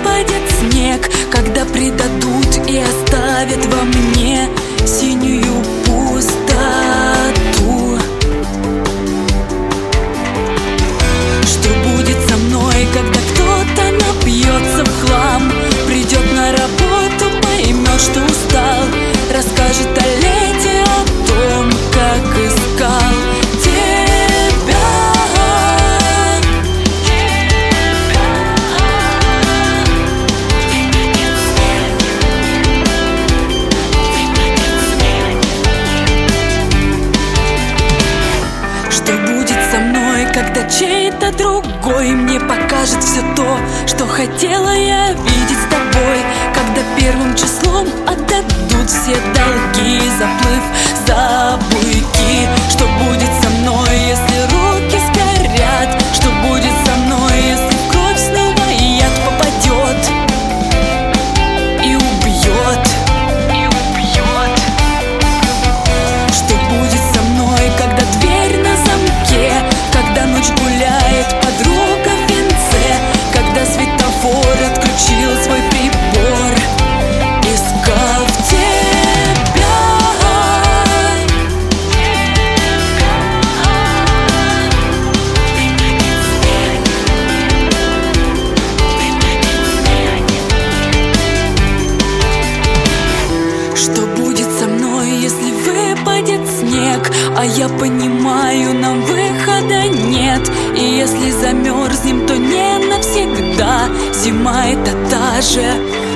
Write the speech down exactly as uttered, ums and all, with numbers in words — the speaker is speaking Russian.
выпадет снег, когда предадут и оставят во мне синюю пустоту? Что будет со мной, когда кто-то напьется в хлам, придет на работу, поймет, что устал, расскажет о лете, о том, как искал тебя. Что будет со мной, когда чей-то другой мне покажет все то, что хотела я видеть с тобой, когда первым числом отдадут все долги, заплыв за буйки? Что будет со мной, если руки сгорят? Что будет со мной, если в кровь снова яд попадет и убьет? И убьет. Что будет со мной, когда дверь на замке, когда ночь гуляет подруга в венце, когда светофор отключил свой прибор, искал тебя? Что будет со мной, если выпадет снег, а я понимаю, нам выхода нет? И если замерзнем, то не навсегда. Зима — это та же